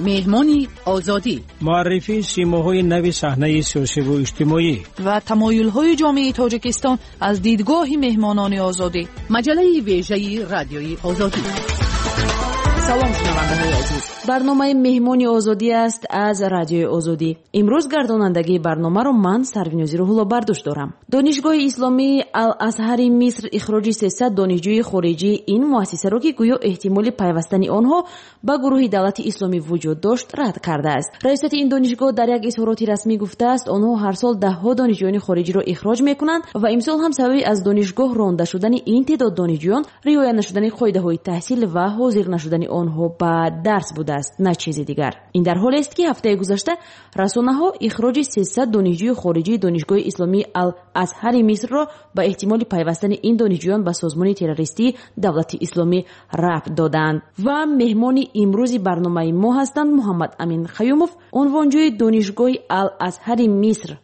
مهمانی آزادی، معرفی سیماهای نوی صحنه سیاسی و اجتماعی و تمایل‌های جامعه تاجیکستان از دیدگاه مهمانان آزادی. مجله ویژه رادیوی آزادی. سلام شنونده‌های عزیز، برنامه مهمانی آزادی است از رادیوی آزادی. امروز گردانندگی برنامه رو من سروینوزی روح‌الله برداشت دارم. دانشگاه اسلامی الازهر مصر اخراج 300 دانشجوی خارجی این مؤسسه را که گویا احتمال پیوستن آنها به گروه دولت اسلامی وجود داشت رد کرده است. رئیس این دانشگاه در یک اظهارات رسمی گفته است آنها هر سال ده‌ها دانشجویان خارجی را اخراج می‌کنند و امسال هم سبب از دانشگاه رانده شدن این تعداد دانشجویان رعایت نشدن قاعده‌های تحصیل و حاضر نشدن آنها به درس بوده است، نه چیزی دیگر. این در حالی است که هفته گذشته رسانه‌ها اخراج 300 دانشجوی خارجی دانشگاه اسلامی الازهر مصر را به احتمال پیوستن این دانشجویان به سازمان تروریستی دولت اسلامی ربط دادند. و مهمان امروز برنامه ما هستند محمد امین خیوموف، عنوانجوی دانشگاه الازهر مصر.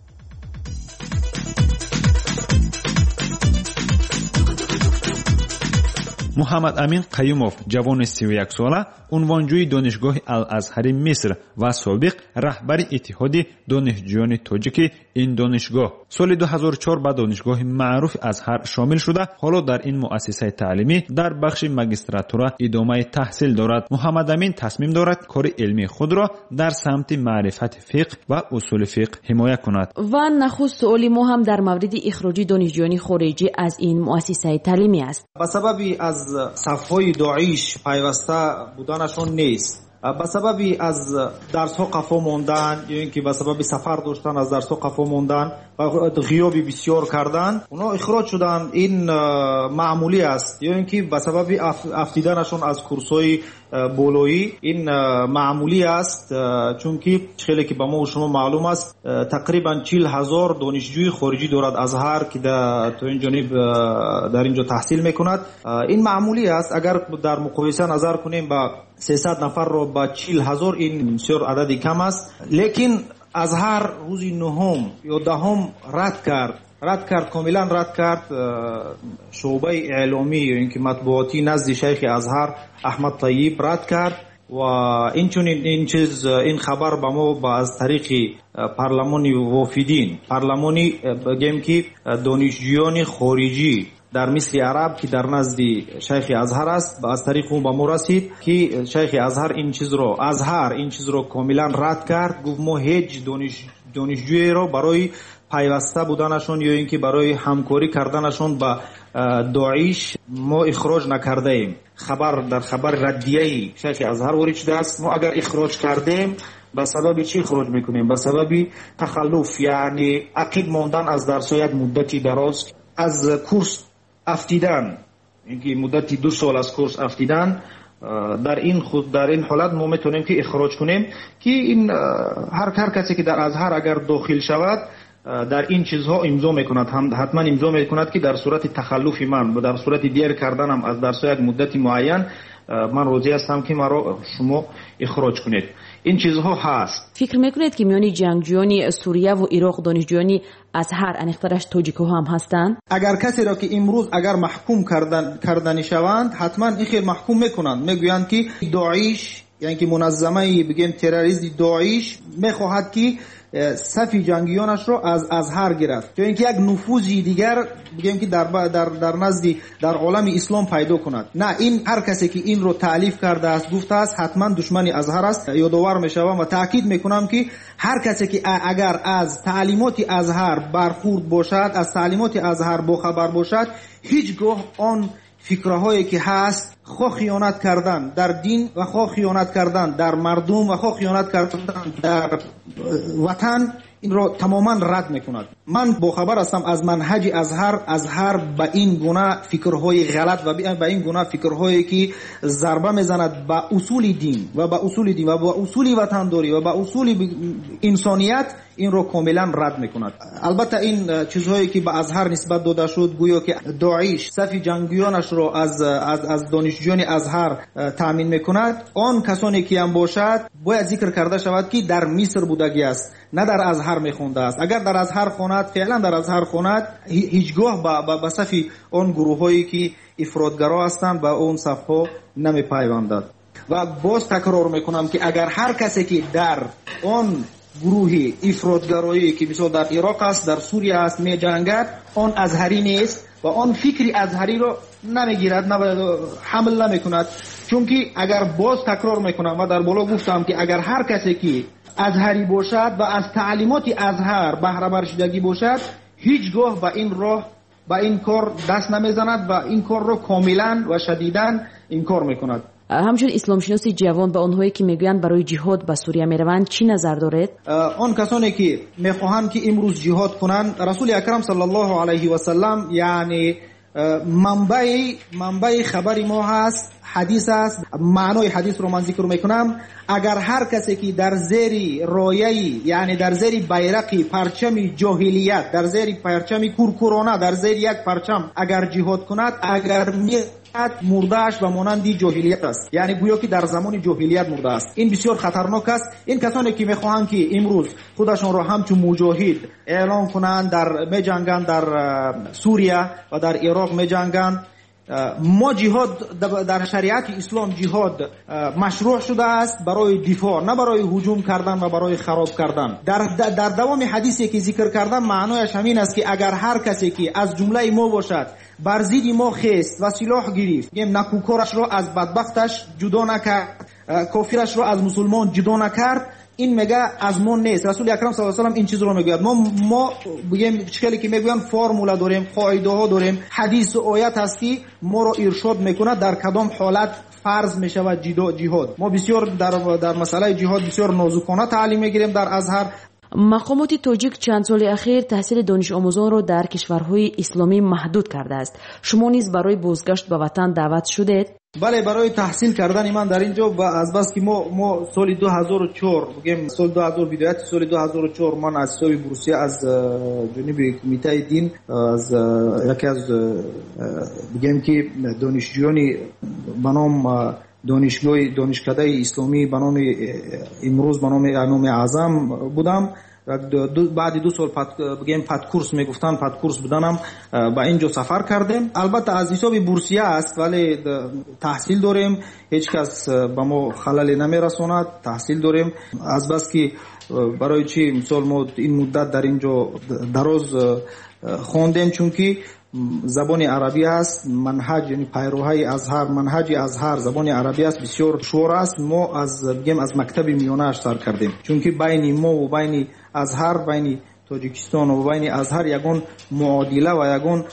محمد امین قیومов جوان 31 ساله عنوانجوی دانشگاه الازهر مصر و سابق رهبر اتحاد دانشجویان تاجیک این دانشگاه سال 2004 به دانشگاه معروف ازهر شامل شده حالا در این مؤسسه تعلیمی در بخش ماجستراتورا ادامه تحصیل دارد. محمد امین تصمیم دارد کار علمی خود را در سمت معرفت فقه و اصول فقه حمایت کند. و نخست سؤال ما هم در مورد اخراج دانشجویان خارجی از این مؤسسه تعلیمی است. به سببی از صفهای داعش پیوسته بودنشون نیست، به سببی از درس ها قفا موندن یا اینکه به سبب سفر داشتن از درس ها قفا موندن و غیابی بسیار کردن اونا اخراج شدن. این معمولی است. یا اینکه به سبب افتیدنشون از کورس‌های بولویی این معمولی است، چون که خیلی که به ما و شما معلوم است تقریبا 40,000 دانشجوی خارجی دارد ازهر که تو این جانب در اینجا تحصیل میکند. این معمولی است. اگر در مقایسه نظر کنیم با 300 نفر رو با 40,000 این بسیار عددی کم است. لیکن ازهر روزی 9 یا 10 رد کرد کاملا رد کرد شعبه اعلامی یا اینکه مطبوعاتی نزد شیخ ازهر احمد طیب رد کرد و این خبر به ما از طریق پارلمانی وافدین پارلمانی بگیم که دانشجویان خارجی در مثل عرب که در نزد شیخ ازهر است از طریق اون به ما رسید که شیخ ازهر این چیز رو کاملا رد کرد. گفت ما هیچ دانشجویی را برای پیوسته بودنشون یا اینکه برای همکاری کردنشون با داعش ما اخراج نکرده ایم. در خبر ردیه شیخ ازهر وارد شده است. ما اگر اخراج کردیم به سبب چی اخراج میکنیم؟ به سبب تخلف، یعنی عقب ماندن از درس یک مدتی دراز، از کورس افتیدن، اینکه مدتی 2 سال از کورس افتیدن. در این حالت ما میتونیم که اخراج کنیم که این هر کسی که در ازهر اگر داخل شود در این چیزها امضا میکند، حتما امضا میکند که در صورت تخلف من و در صورت دیر کردنم از درس یک مدت معین من راضی هستم که مرا شما اخراج کنید. این چیزها هست. فکر میکنید که میانی جنگجویان سوریه و عراق دانشجویان ازهر انیخترش تاجیک‌ها هم هستند؟ اگر کسی را که امروز اگر محکوم کردن شوند حتما این خیلی محکوم میکنند، میگویند که داعش یعنی که منظمه بگیم تروریستی داعش میخواهد که صف جنگیانش رو از ازهر گرفت، چون اینکه یک نفوذی دیگر بگیم که در نزد در عالم اسلام پیدا کند. نه، این هر کسی که این رو تالیف کرده است گفته است حتما دشمن ازهر است. یادآور میشوم و تاکید میکنم که هر کسی که اگر از تعلیمات ازهر برخورد باشد، از تعلیمات ازهر باخبر باشد، هیچگاه آن فکرهایی که هست خواه خیانت کردن در دین و خواه خیانت کردن در مردم و خواه خیانت کردن در وطن این را تماما رد میکند. من باخبر هستم از منهج ازهر به این گونه فکرهای غلط و به این گونه فکرهایی که ضربه میزند به اصول دین و به اصول وطنداری و به اصول انسانیت این رو کاملا رد میکند. البته این چیزهایی که به ازهر نسبت داده شد گویا که داعش صف جنگیانش رو از دانشجویان ازهر تامین میکند، آن کسانی که هم باشد باید ذکر کرده شود که در مصر بودگی است، نه در ازهر میخونده است. اگر در ازهر خوند، فعلا در ازهر خوند، هیچگاه به صف آن گروهایی که افراطگرا هستند به اون صفها نمیپیوندد. و باز تکرار میکنم که اگر هر کسی که در آن گروه افراطگرایی که مثلا در عراق است، در سوریه است میجنگد، آن ازهری نیست و آن فکری ازهری رو نمیگیرد، حمل نمیکند. چون که اگر باز تکرار میکنم و در بالا گفتم که اگر هر کسی که ازهری باشد و از تعلیمات ازهر بهره بر شدگی باشد، هیچگاه به این راه به این کار دست نمیزند و این کار رو کاملا و شدیداً انکار میکند. همچون اسلام شناسی جوان به اونهایی که میگویند برای جهاد به سوریه میروند چی نظر دارید؟ آن کسانی که میخواهند که امروز جهاد کنند، رسول اکرم صلی الله علیه و سلم یعنی منبع خبر ما هست، حدیث است. معنای حدیث رو من ذکر میکنم. اگر هر کسی که در زیر رایه‌ای یعنی در زیر بیرقی پرچم جاهلیت، در زیر پرچم کورکورانه، در زیر یک پرچم اگر جهاد کند، اگر مردهش و مانندی جاهلیت است، یعنی گویا که در زمان جاهلیت مرده است. این بسیار خطرناک است. این کسانی که میخواهند که امروز خودشون را همچون مجاهد اعلام کنند، در میجنگند، در سوریه و در عراق میجنگند. ما جهاد در شریعت اسلام جهاد مشروع شده است برای دفاع، نه برای هجوم کردن و برای خراب کردن. در دوام حدیثی که ذکر کردم معنایش همین است که اگر هر کسی که از جمله ما باشد بر ضد ما خیست و سلاح گرفت، نکوکارش را از بدبختش جدا نکرد، کافرش را از مسلمان جدا نکرد، این میگه از ما نیست. رسول اکرم صلی الله علیه و آله این چیز رو میگه. ما بگیم شکلی که میگن فرمولا داریم، قاعده ها داریم، حدیث و آیت هست که ما رو ارشاد میکنه در کدام حالت فرض میشود جهاد. ما بسیار در مسئله جهاد بسیار نازکانه تعلیم میگیریم در ازهر. مقامات تاجیک چند سال اخیر تحصیل دانش آموزان را در کشورهای اسلامی محدود کرده است. شما نیز برای بازگشت به وطن دعوت شدید؟ بله، برای تحصیل کردن من در اینجا و از بس که ما سال 2004 بگیم سال 2000 بدایت سال 2004 من از حساب بورسیه از جانب کمیته دین از یکی از بگیم که دانشجویان به نام دانشکده اسلامی به نام امروز به نام اعظم بودم. بعد 2 سال بگیم پدکورس میگفتن، پدکورس بودنم با اینجا سفر کردیم. البته از حساب بورسیه است ولی تحصیل داریم، هیچ کس به ما خلل نمیرساند. تحصیل داریم از بس که برای چی مثال ما این مدت در اینجا دراز خواندیم، چون که زبان عربی است، منهج یعنی پیروهای ازهر، منهج ازهر زبان عربی است، بسیار شور است. ما از مکتب میانه سر کردیم، چون که بین ما و بین ازهر، بین تاجیکستان و بین ازهر یگان معادله و یگان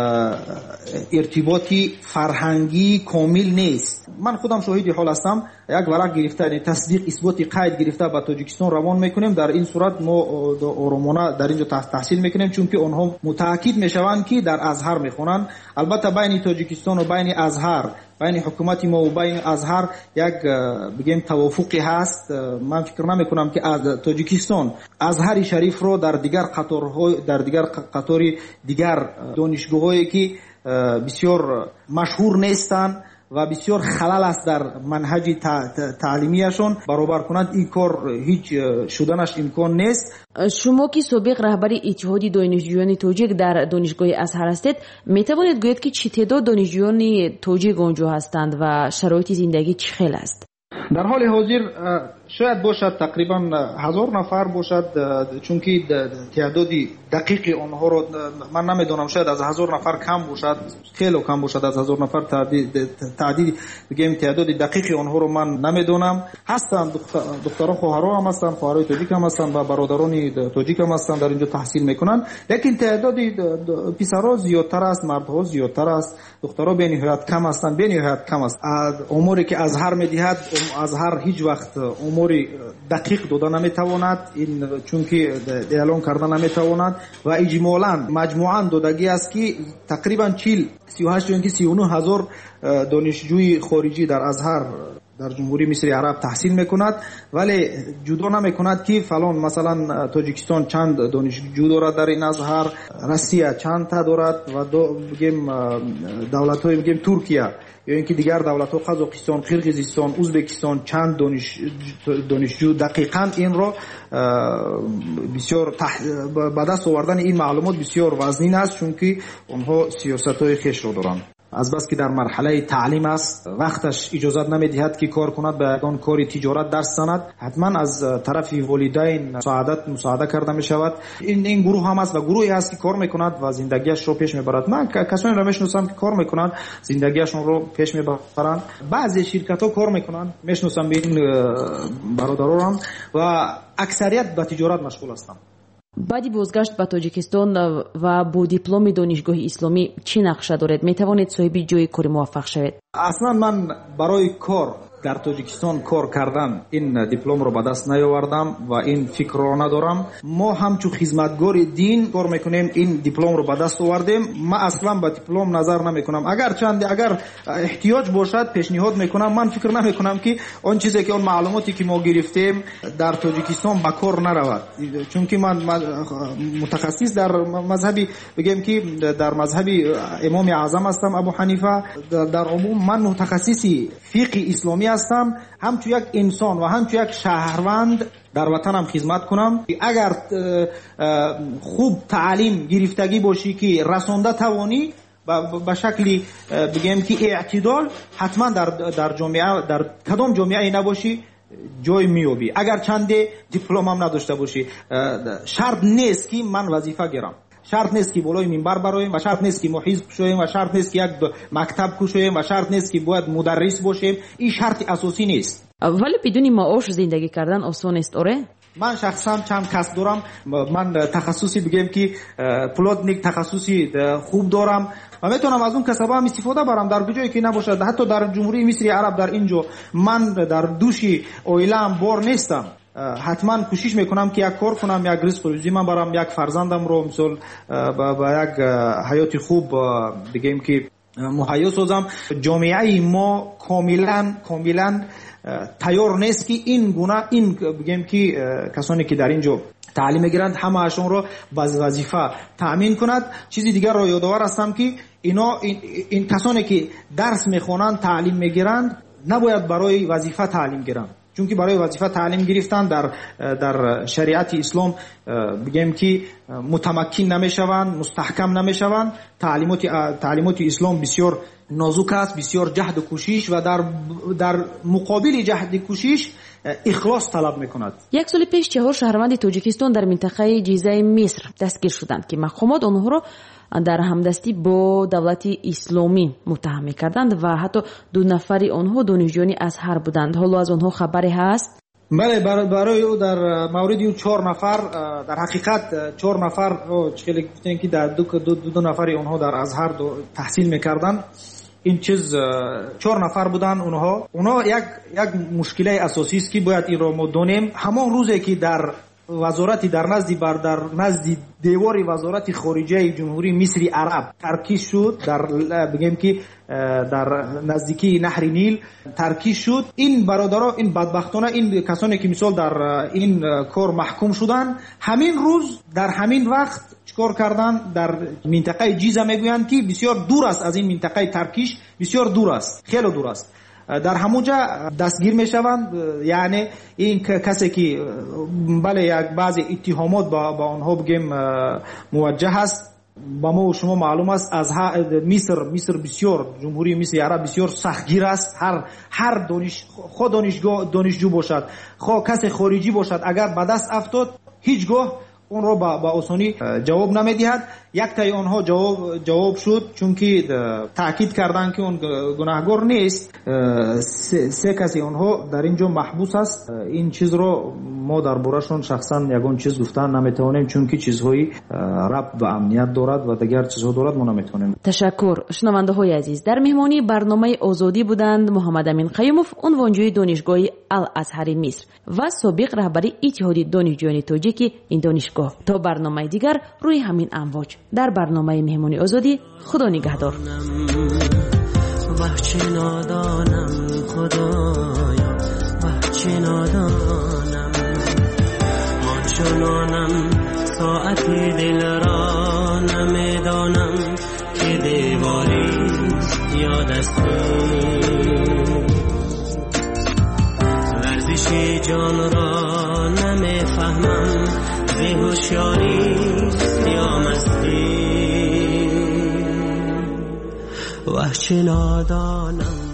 ارتباطی فرهنگی کامل نیست. من خودم شاهد حال هستم. یک ورق گرفته، یعنی تصدیق اثبات قید گرفته به تاجیکستان روان میکنیم. در این صورت ما آرامانه در اینجا تحصیل میکنیم، چون که آنها متأکد میشوند که در ازهر میخونن. البته بین تاجیکستان و بین ازهر، بین حکومت ما و بین ازهر یک بگیم توافقی هست. من فکر نمی کنم که از تاجیکستان ازهر شریف رو در دیگر قطاری دیگر دانشگاهایی که بسیار مشهور نیستند و بسیار خلل است در منهج تعلیمیشون برابر کنند، این کار هیچ شدنش امکان نیست. شما که سابق رهبر اتحاد دانشجویان تاجیک در دانشگاه ازهر هستید، می توانید گویید که چه تعداد دانشجویان تاجیک آنجا هستند و شرایط زندگی چه خیلی است؟ در حال حاضر شاید باشد تقریبا 1000 نفر باشد، چون که تعداد دقیق آنها رو من نمیدونم. شاید از 1000 نفر کم باشد، خیلی کم باشد. از 1000 نفر تعداد بگیم تعداد دقیق آنها رو من نمیدونم. هستند دخترها خواهرها هم هستند، خواهرای تاجیک هم هستند و برادران تاجیک هم هستند در اینجا تحصیل میکنن. لیکن تعداد پسرها زیادتر است، مردها زیادتر است، دخترها به نهایت کم هستند، به نهایت کم است. اموری که ازهر میدهد، ازهر هیچ وقت اموری دقیق داده نمیتواند، این چون که اعلان کردن نمیتواند و اجمالاً مجموعاً دادگی است که تقریبا 38 یا 39 هزار دانشجوی خارجی در ازهر در جمهوری مصر عرب تحصیل میکند، ولی جدا نمیکند که فلان مثلا تاجیکستان چند دانشجو دارد در این ازهر، روسیه چند تا دارد و بگیم دولت‌های بگیم ترکیه یا اینکه دیگر دولت‌ها قزاقستان، قرقیزستان، ازبکستان چند دانشجو. دقیقاً این را بسیار به دست آوردن این معلومات بسیار وزنین است، چون که اونها سیاست‌های خیش را دارند. از بس که در مرحله تعلیم است، وقتش اجازه نمیدهد که کار کند، به اون کار تجارت درس زند، حتما از طرف والدین مساعده کرده می شود. این گروه هم است و گروهی است که کار میکند و زندگیش رو پیش میبرد. من کسانی را میشناسم که کار میکنند، زندگیشون رو پیش میبرند. بعضی شرکت ها کار میکنند، میشناسم به این برادران و اکثریت به تجارت مشغول هستند. баъди бозгашт ба тоҷикистон ва бо дипломи донишгоҳи исломӣ чӣ нақша доред? метавонед соҳиби ҷойи кори муваффақ шавед? аслан ман барои кор дар тоҷикистон кор кардан ин дипломро ба даст наёвардам ва ин фикрро надорам. мо ҳамчун хизматгори дин кор мекунем, ин дипломро ба даст овардем. ман аслан ба диплом назар намекунам. агар эҳтиёҷ бошад пешниҳод мекунам. ман фикр намекунам ки он чизе ки он маълумоте ки мо гирифтем дар тоҷикистон ба кор наравад, чунки ман мутахассис дар мазҳаби бигем ки дар мазҳаби имоми аъзам ҳастам, абу ҳанифа. дар умум ман мутахассиси фиқҳи исломӣ ҳастам. ҳамчун як инсон ва ҳамчун як шаҳрванд дар ватанам хизмат кунам. агар хуб таълим гирифтагӣ бошӣ ки расонда тавонӣ ба шакли бигем ки эътидол, ҳатман дар ҷомеа, дар кадом ҷомеае набошӣ ҷой меёбӣ. агар чанде дипломам надошта бошӣ, шарт нест ки ман вазифа гирам. шарт нест ки болои минбар бароем ва шарт нест ки мо ҳизб кушоем ва шарт нест ки як мактаб кушоем ва шарт нест ки бояд мударрис бошем. ин шарти асосӣ нест. вале бидуни маош зиндагӣ кардан осонест, оре? ман шахсан чанд касб дорам. ман тахассуси бигем ки плотник тахассуси хуб дорам ва метавонам аз он касба ҳам истифода барам дар ҷое ки набошад. ҳатто дар ҷумҳурии мисри араб дар ин ҷо ман дар души оилаам бор нестам. ҳатман кӯшиш мекунам ки як кор кунам, як ризқу рӯзӣ ман барам, як фарзандамро мисол ба як ҳаёти хуб бигем ки муҳайё созам. ҷомеаи мо комилан тайёр нест ки ин гуна ин бигем ки касоне ки дар ин ҷо таълим мегиранд ҳамаашонро ба вазифа таъмин кунад. чизи дигарро ёдовар ҳастам ки ин касоне ки дарс мехонанд, таълим мегиранд, набояд барои вазифа таълим гиранд. чунки барои вазифа таълим гирифтан дар шариати ислом бигем ки мутамаккин намешаванд, мустаҳкам намешаванд. таълимоти ислом бисёр нозук аст, бисёр ҷаҳду кӯшиш ва дар муқобили ҷаҳди кӯшиш ихлос талаб мекунад. як соли пеш 4 шаҳрванди тоҷикистон дар минтақаи ҷизаи миср дастгир шуданд ки мақомот онҳоро дар ҳамдастӣ бо давлати исломӣ муттаҳам мекарданд ва ҳатто 2 нафари онҳо донишҷӯёни азҳар буданд. ҳоло аз онҳо хабаре ҳаст? бале, барои ӯ дар мавриди ӯ 4 нафар, дар ҳақиқат 4 нафар хеле гуфтем ки дар 2 нафари онҳо дар азҳар таҳсил мекарданд. ин чиз 4 нафар буданд. онҳо як мушкилаи асосист ки бояд инро мо донем. ҳамон рӯзе ки дар вазорати дар назди девори вазорати хориҷаи ҷумҳурии мисри араб таркиш шуд, бигем ки дар наздикии наҳри нил таркиш шуд, ин бародаро, ин бадбахтона, ин касоне ки мисол дар ин кор маҳкум шуданд, ҳамин рӯз дар ҳамин вақт чикор карданд? дар минтақаи ҷиза мегӯянд ки бисёр дур аст аз ин минтақаи таркиш, бисёр дур аст, хело дур аст. дар ҳамунҷа дастгир мешаванд. яъне ин касе ки бале як баъзе иттиҳомот ба онҳо бигем муваҷҷаҳ аст. ба мо шумо маълум аст аз миср бисёр, ҷумҳурии мисри араб бисёр сахтгир аст. ҳар хо донишҷӯ бошад, хо касе хориҷӣ бошад, агар ба даст афтод ҳеҷ гоҳ онро ба осонӣ ҷавоб намедиҳад. яктаи онҳо ҷавоб шуд, чунки таъкид карданд ки он гунаҳгор нест. се каси онҳо дар ин ҷо маҳбус аст. ин чизро мо дар борашон шахсан ягон чиз гуфтан наметавонем, чунки чизҳои рабт ба амният дорад ва дигар чизҳо дорад, мо наметавонем. ташаккур. шунавандаҳои азиз, дар меҳмонии барномаи озодӣ буданд муҳаммад амин қаюмов, унвонҷӯи донишгоҳи ал-азҳари миср ва собиқ раҳбари иттиҳоди донишҷӯёни тоҷики ин донишгоҳ. то барномаи дигар рӯи ҳамин амвоҷ дар барномаи меҳмони озодӣ. худо нигаҳдор. وحچه نادانم خدایا، وحچه نادانم، آنچنانم ساعتی دل را نمیدانم که دیواری یا دستور، ورزش جان را نمیفهمم، بی هوشیاری یا مستی، وحش نادانم